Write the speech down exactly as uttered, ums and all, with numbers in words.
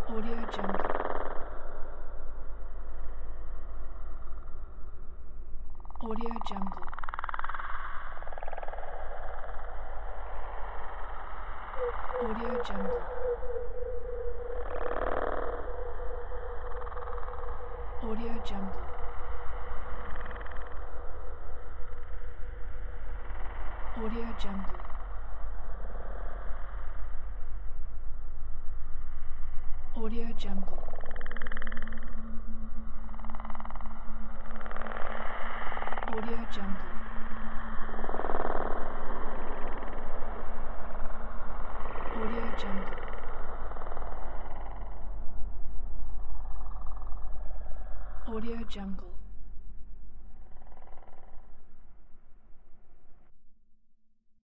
Audio Jungle. Audio Jungle. Audio Jungle. Audio Jungle. Audio Jungle. Audio Jungle. Audio Jungle. Audio Jungle. Audio Jungle.